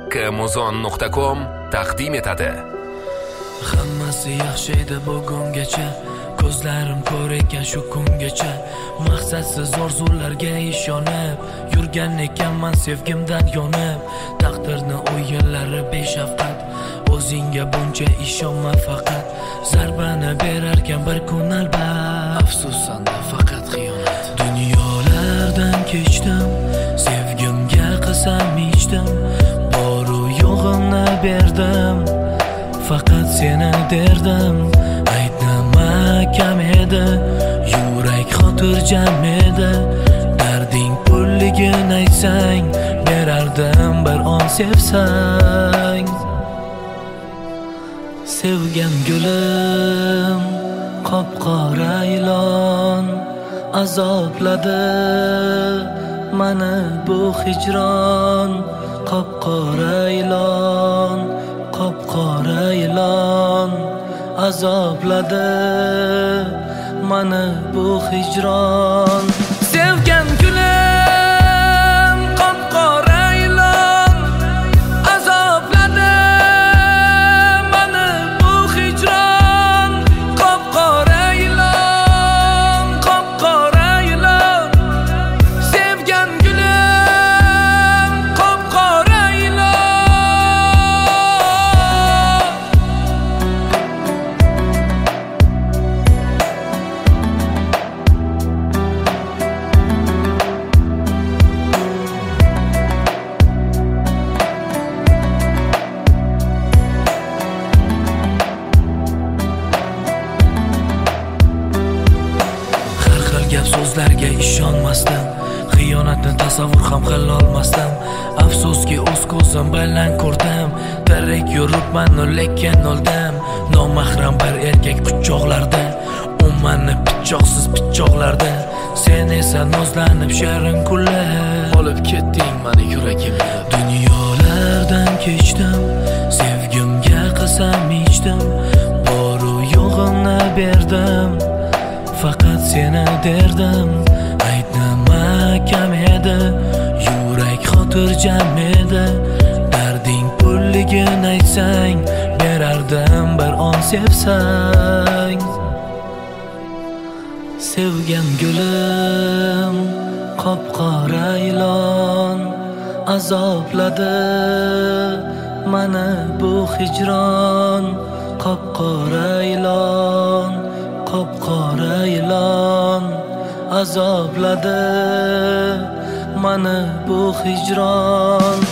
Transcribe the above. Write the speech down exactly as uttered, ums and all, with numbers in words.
Muzon nuqta com taqdim etadi. Hammasi yaxshi edi bugungacha, ko'zlarim ko'r ekan shu kungacha. Maqsadsiz orzularga ishonib yurgan ekanman sevgimdan yonib. Taqdirni o'yinlari beshafqat, o'zingga buncha ishonma faqat. Zarbani berarkan bir kun albat, afsusanda faqat xiyonat. Dunyolardan kechdim, sevgimga qasam ichdim, boru yo'g'imni berdim, faqat seni derdim. Aytnima kam edi, yurak xotirjam edi. Darding pulligin aytsang, berardim bir on sevsang. Sevgan gulim qop-qora ilon, azobladi mani bu hijron. Qop-qora ilon, qop-qora ilon, azobladi mani bu hijron. Sevgan gulim qop-qora ilon, azobladi mani bu hijron. Qop-qora ilon, qop-qora ilon, sevgan gulim qop-qora ilon. Gap so'zlarga ishonmasdim, xiyonatni tasavvur ham qila olmasdim. Afsuski o'z ko'zim bilan ko'rdim, tirik yuribman lekin o'ldim. Nomahram bir erkak quchoqlarda, u meni pichoqsiz pichoqlarda. Sen esa nozlanib shirin kulib olib ketding meni yuragimni. Dunyolardan kechdim, sevgimga qasam ichdim, boru yo'g'imni berdim, faqat seni derdim. Aytnima kam edi, yurak xotirjam edi. Darding pulligin aytsang, berardim bir on sevsang. Sevgan gulim qop-qora ilon, azobladi mani bu hijron. Qop-qora ilon, qop-qora ilon, azobladi mani bu hijron.